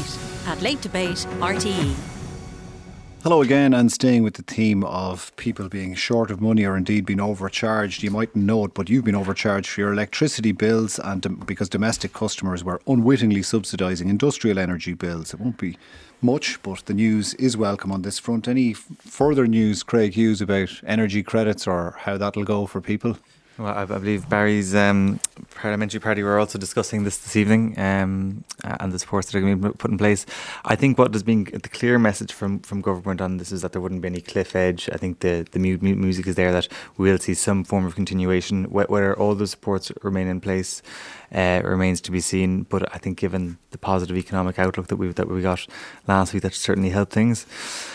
Debate at Late Debate RTE. Hello again, and staying with the theme of people being short of money or indeed being overcharged. You mightn't know it, but you've been overcharged for your electricity bills and because domestic customers were unwittingly subsidising industrial energy bills. It won't be much, but the news is welcome on this front. Any further news, Craig Hughes, about energy credits or how that'll go for people? Well, I believe Barry's parliamentary party were also discussing this evening and the supports that are going to be put in place. I think what has been the clear message from government on this is that there wouldn't be any cliff edge. I think the music is there that we'll see some form of continuation. Whether all the supports remain in place remains to be seen. But I think given the positive economic outlook that we got last week, that certainly helped things.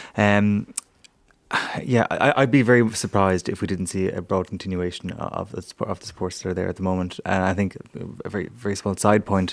I'd be very surprised if we didn't see a broad continuation of the supports that are there at the moment. And I think a very, very small side point,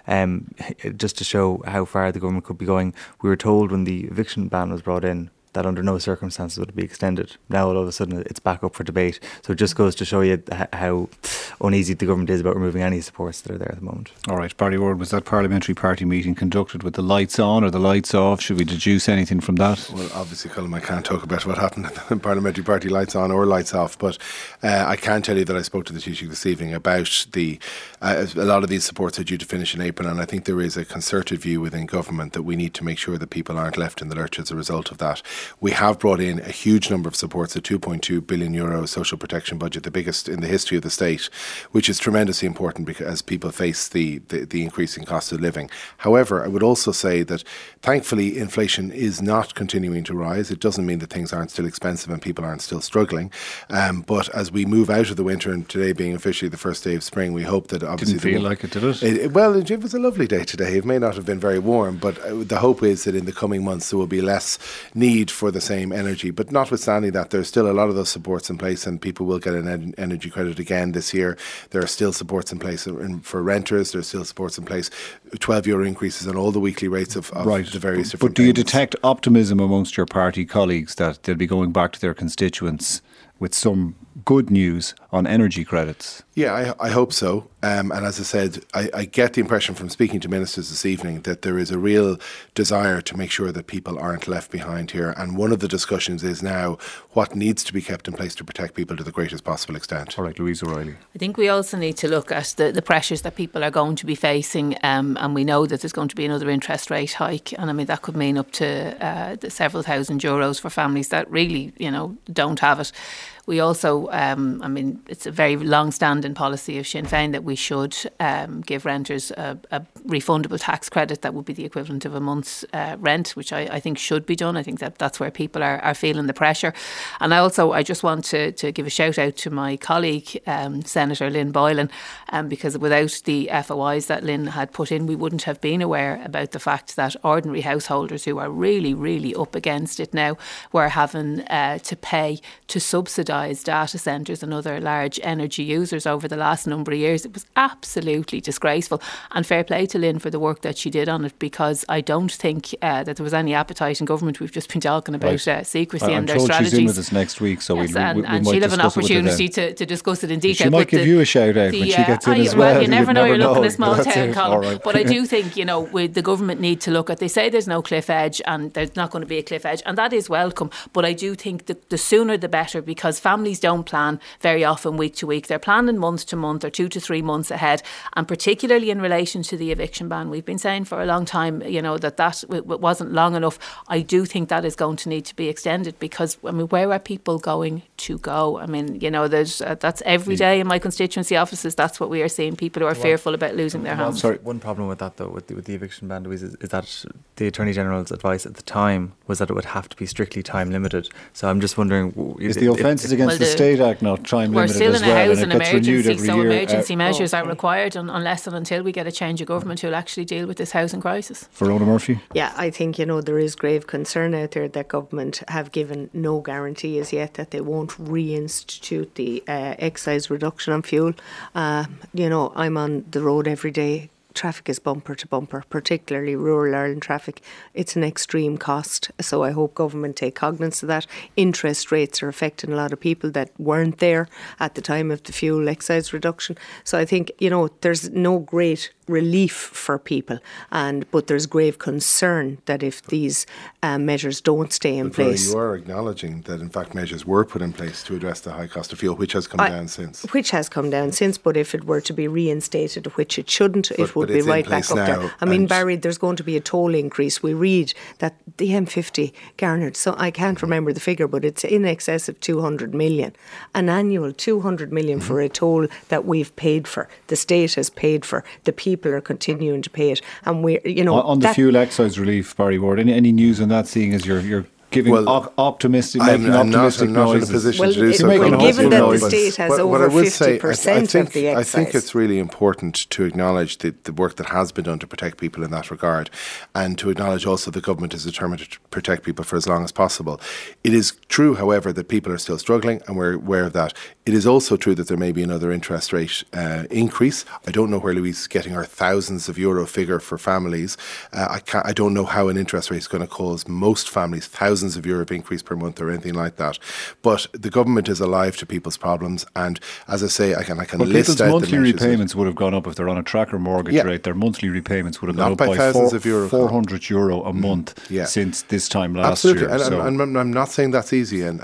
just to show how far the government could be going, we were told when the eviction ban was brought in that under no circumstances would it be extended. Now all of a sudden it's back up for debate. So it just goes to show you how uneasy the government is about removing any supports that are there at the moment. All right, Barry Ward, was that parliamentary party meeting conducted with the lights on or the lights off? Should we deduce anything from that? Well, obviously, Colm, I can't talk about what happened at the parliamentary party lights on or lights off, but I can tell you that I spoke to the Taoiseach this evening about a lot of these supports are due to finish in April, and I think there is a concerted view within government that we need to make sure that people aren't left in the lurch as a result of that. We have brought in a huge number of supports, a €2.2 billion social protection budget, the biggest in the history of the state, which is tremendously important because as people face the increasing cost of living. However, I would also say that thankfully inflation is not continuing to rise. It doesn't mean that things aren't still expensive and people aren't still struggling. But as we move out of the winter, and today being officially the first day of spring, we hope that obviously... Didn't feel like it, did it? It was a lovely day today. It may not have been very warm, but the hope is that in the coming months there will be less need for the same energy. But notwithstanding that, there's still a lot of those supports in place and people will get an energy credit again this year. There are still supports in place for renters. There's still supports in place, €12 increases on all the weekly rates of the various different But do you payments. detect optimism amongst your party colleagues that they'll be going back to their constituents with some good news on energy credits? Yeah, I hope so. And as I said, I get the impression from speaking to ministers this evening that there is a real desire to make sure that people aren't left behind here. And one of the discussions is now what needs to be kept in place to protect people to the greatest possible extent. All right, Louise O'Reilly. I think we also need to look at the pressures that people are going to be facing. And we know that there's going to be another interest rate hike. And I mean, that could mean up to several thousand euros for families that really, don't have it. We also, it's a very long-standing policy of Sinn Féin that we should give renters a refundable tax credit that would be the equivalent of a month's rent, which I think should be done. I think that's where people are feeling the pressure. And I just want to give a shout out to my colleague, Senator Lynn Boylan, because without the FOIs that Lynn had put in, we wouldn't have been aware about the fact that ordinary householders who are really, really up against it now were having to pay to subsidise data centres and other large energy users over the last number of years. It was absolutely disgraceful, and fair play to Lynn for the work that she did on it, because I don't think that there was any appetite in government. We've just been talking about secrecy and their strategies. She's in with us next week, so we and might she'll have an discuss it with her opportunity then. to discuss it in detail. She might give you a shout out when she gets in as well. Well, you never know. You're looking at a small town, Colin. Right. But I do think, the government need to look at, they say there's no cliff edge and there's not going to be a cliff edge, and that is welcome. But I do think that the sooner the better, because families don't plan very often week to week. They're planning month to month or 2 to 3 months ahead. And particularly in relation to the eviction ban, we've been saying for a long time, that wasn't long enough. I do think that is going to need to be extended, because, where are people going to go? There's that's every day in my constituency offices. That's what we are seeing. People who are fearful about losing their homes. Sorry, one problem with that though, with the eviction ban, Louise, is that the Attorney General's advice at the time was that it would have to be strictly time limited. So I'm just wondering, is the Offences Against the State Act not time limited as well? We're still in a housing emergency, so year. emergency measures are required unless and until we get a change of government who'll actually deal with this housing crisis. Verona Murphy? Yeah, I think, there is grave concern out there that government have given no guarantee as yet that they won't reinstitute the excise reduction on fuel. I'm on the road every day traffic is bumper to bumper, particularly rural Ireland traffic. It's an extreme cost. So I hope government take cognizance of that. Interest rates are affecting a lot of people that weren't there at the time of the fuel excise reduction. So I think, there's no great relief for people, but there's grave concern that if these measures don't stay in place. You are acknowledging that in fact measures were put in place to address the high cost of fuel, which has come down since. Which has come down since, but if it were to be reinstated, which it shouldn't, it would be right back up there. I mean, Barry, there's going to be a toll increase. We read that the M50 garnered, so I can't remember the figure, but it's in excess of 200 million. An annual 200 million for a toll that we've paid for. The state has paid for. The people are continuing to pay it, and we're on the fuel excise relief, Barry Ward. Any news on that? Seeing as you're giving optimistic, making optimistic not noises. in a position to do so. Given that the state has over 50% of the excise, I think it's really important to acknowledge the work that has been done to protect people in that regard, and to acknowledge also the government is determined to protect people for as long as possible. It is true, however, that people are still struggling, and we're aware of that. It is also true that there may be another interest rate increase. I don't know where Louise is getting our thousands of euro figure for families. I don't know how an interest rate is going to cause most families thousands of euro increase per month or anything like that. But the government is alive to people's problems, and as I say, I can list out the measures. People's monthly repayments would have gone up if they're on a tracker mortgage rate. Their monthly repayments would have gone up by thousands of euro, €400 a month since this time last year. And I'm not saying that's easy, and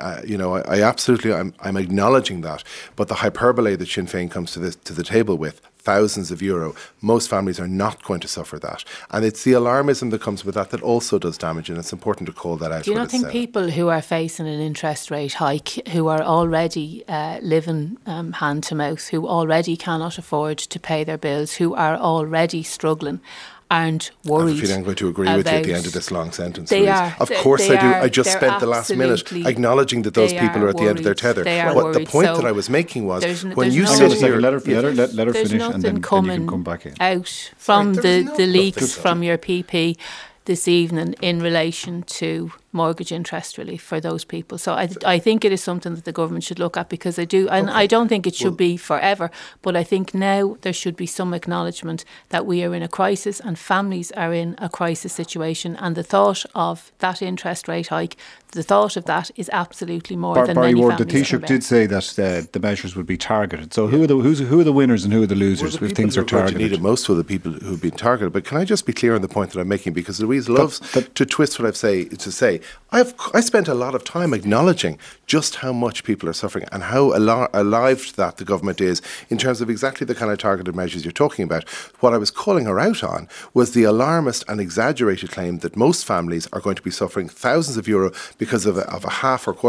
I absolutely I'm acknowledging that. But the hyperbole that Sinn Féin comes to the table with, thousands of euro, most families are not going to suffer that. And it's the alarmism that comes with that also does damage, and it's important to call that out. Do you not think people who are facing an interest rate hike, who are already living hand to mouth, who already cannot afford to pay their bills, who are already struggling, aren't worried? I have a feeling I'm going to agree with you at the end of this long sentence. They are. Of course I do. I just spent the last minute acknowledging that those people are at the end of their tether. What the point that I was making was, when you sit here... Let her finish, and then you can come back in. Out from the leaks from your PP this evening in relation to mortgage interest relief for those people. So I think it is something that the government should look at, because I don't think it should be forever, but I think now there should be some acknowledgement that we are in a crisis and families are in a crisis situation, and the thought of that interest rate hike, the thought of that is absolutely more than Barry many Ward, families the Taoiseach did say that the measures would be targeted. So who are the winners and who are the losers if things are targeted? Most of the people who've been targeted. But can I just be clear on the point that I'm making, because Louise loves to twist what to say. I spent a lot of time acknowledging just how much people are suffering and how alive to that the government is in terms of exactly the kind of targeted measures you're talking about. What I was calling her out on was the alarmist and exaggerated claim that most families are going to be suffering thousands of euro because of a 0.5% or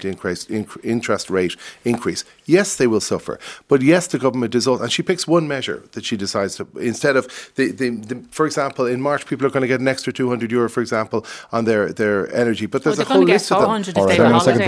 0.25% interest rate increase. Yes, they will suffer. But yes, the government is also, and she picks one measure that she decides to, instead of, for example, in March, people are going to get an extra €200, for example, on their energy. But there's a whole list of them. All right, hang on a second.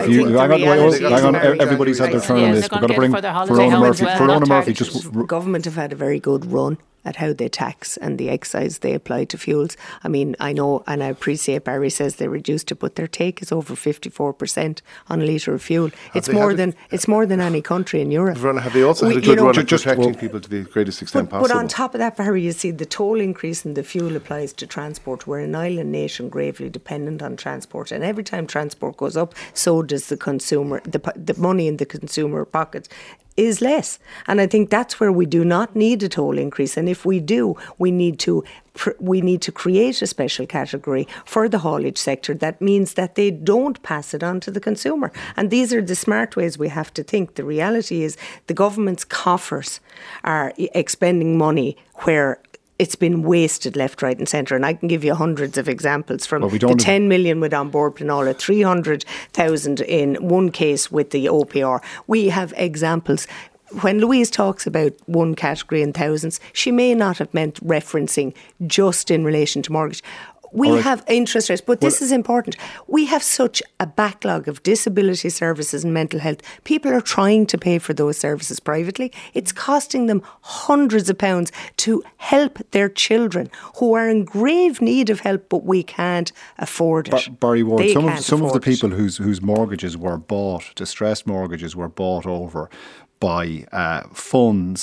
Hang on, everybody's had their turn on this. We're going to bring Fiona Murphy. Government have had a very good run at how they tax and the excise they apply to fuels. I mean, I know and I appreciate Barry says they reduced it, but their take is over 54% on a litre of fuel. It's more than any country in Europe. Have they also had a good run at protecting people to the greatest extent possible? But on top of that, Barry, you see the toll increase in the fuel applies to transport. We're an island nation gravely dependent on transport, and every time transport goes up, so does the consumer. The money in the consumer pockets is less, and I think that's where we do not need a toll increase. And if we do, we need to create a special category for the haulage sector. That means that they don't pass it on to the consumer. And these are the smart ways we have to think. The reality is the government's coffers are expending money where it's been wasted left, right and centre. And I can give you hundreds of examples from the 10 million with On Board Pleanála, 300,000 in one case with the OPR. We have examples. When Louise talks about one category in thousands, she may not have meant referencing just in relation to mortgage. We have interest rates, but this is important. We have such a backlog of disability services and mental health. People are trying to pay for those services privately. It's costing them hundreds of pounds to help their children who are in grave need of help, but we can't afford it. Barry Ward, some of the people whose mortgages were bought, distressed mortgages were bought over by funds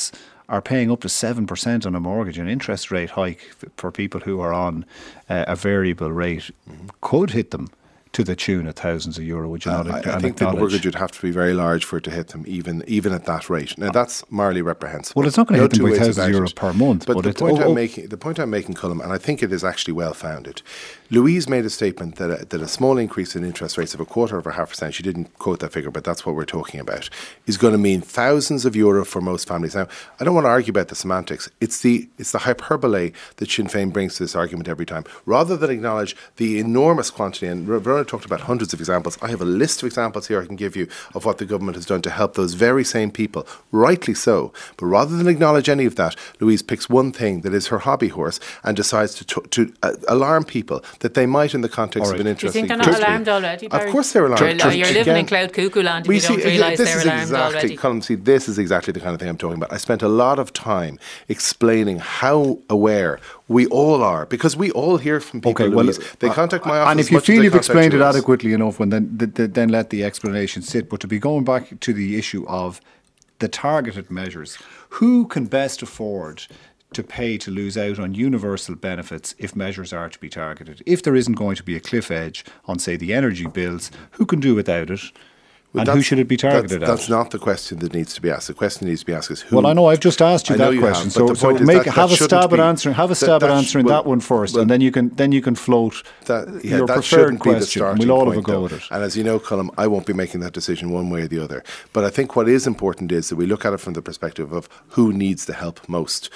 are paying up to 7% on a mortgage, an interest rate hike for people who are on a variable rate could hit them to the tune of thousands of euro, would you not? I think the mortgage would have to be very large for it to hit them, even at that rate. Now that's morally reprehensible. Well, it's not going to hit them by thousands of euro per month. But the point I'm making, Colm, and I think it is actually well founded. Louise made a statement that a small increase in interest rates of 0.25%, she didn't quote that figure, but that's what we're talking about, is going to mean thousands of euro for most families. Now, I don't want to argue about the semantics. It's the hyperbole that Sinn Féin brings to this argument every time. Rather than acknowledge the enormous quantity, and Verona talked about hundreds of examples. I have a list of examples here I can give you of what the government has done to help those very same people, rightly so. But rather than acknowledge any of that, Louise picks one thing that is her hobby horse and decides to alarm people that they might, in the context of an interest rate. Do you think they're not alarmed already, Barry? Of course they're alarmed. You're living in cloud cuckoo land if you don't realise they're alarmed already. Colm, see, this is exactly the kind of thing I'm talking about. I spent a lot of time explaining how aware we all are, because we all hear from people. Okay, well, they contact my office. And if you feel you've explained it adequately enough, then let the explanation sit. But to be going back to the issue of the targeted measures, who can best afford to pay to lose out on universal benefits if measures are to be targeted? If there isn't going to be a cliff edge on, say, the energy bills, who can do without it? Well, and who should it be targeted at? That's not the question that needs to be asked. The question that needs to be asked is who. Well, I know I've just asked you that question. So have a stab at answering. Have a stab at answering that one first, and then you can float your preferred question. And we'll all have a go at it. And as you know, Colm, I won't be making that decision one way or the other. But I think what is important is that we look at it from the perspective of who needs the help most.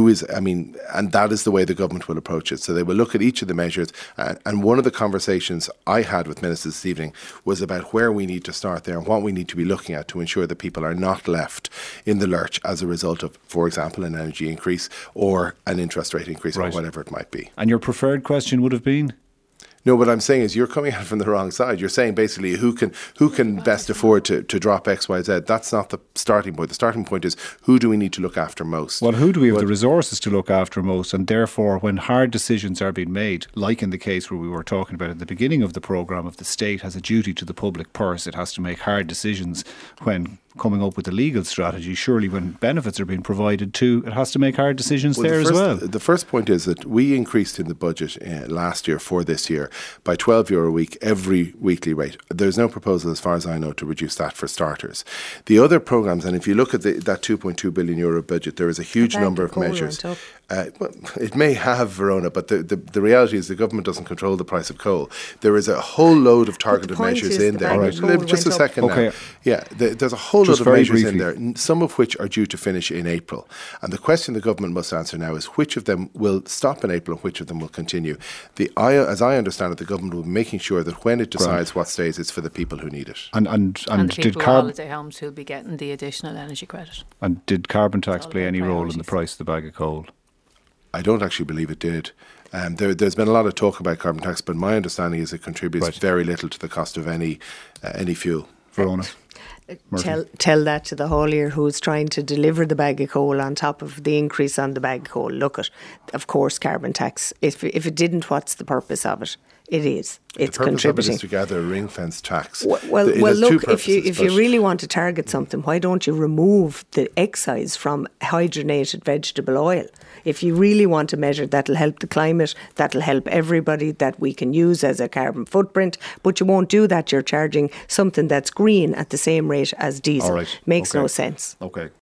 And that is the way the government will approach it. So they will look at each of the measures. And one of the conversations I had with ministers this evening was about where we need to start there and what we need to be looking at to ensure that people are not left in the lurch as a result of, for example, an energy increase or an interest rate increase or whatever it might be. And your preferred question would have been? No, what I'm saying is you're coming at it from the wrong side. You're saying basically who can best afford to drop X, Y, Z. That's not the starting point. The starting point is who do we need to look after most? Well, who do we have the resources to look after most? And therefore, when hard decisions are being made, like in the case where we were talking about at the beginning of the programme, if the state has a duty to the public purse, it has to make hard decisions when coming up with a legal strategy. Surely when benefits are being provided too, it has to make hard decisions as well. The first point is that we increased in the budget last year for this year by €12 a week every weekly rate. There's no proposal, as far as I know, to reduce that for starters. The other programmes, and if you look at that €2.2 billion budget, there is a huge number of measures. Well, it may have, Verona, but the reality is the government doesn't control the price of coal. There is a whole load of targeted measures in there. Just a second now. Yeah, there's a whole load of measures in there, some of which are due to finish in April. And the question the government must answer now is which of them will stop in April and which of them will continue. As I understand it, the government will be making sure that when it decides what stays, it's for the people who need it. And the people with holiday homes who'll be getting the additional energy credit. And did carbon tax play any role in the price of the bag of coal? I don't actually believe it did. There's been a lot of talk about carbon tax, but my understanding is it contributes very little to the cost of any fuel. Verona? Tell that to the haulier who's trying to deliver the bag of coal on top of the increase on the bag of coal. Look at, of course, carbon tax. If it didn't, what's the purpose of it? It is. It's contributing. The purpose of it is to gather a ring-fence tax. Well, look, if you really want to target something, why don't you remove the excise from hydrogenated vegetable oil? If you really want to measure, that'll help the climate, that'll help everybody, that we can use as a carbon footprint. But you won't do that. You're charging something that's green at the same rate as diesel. Makes no sense. Okay.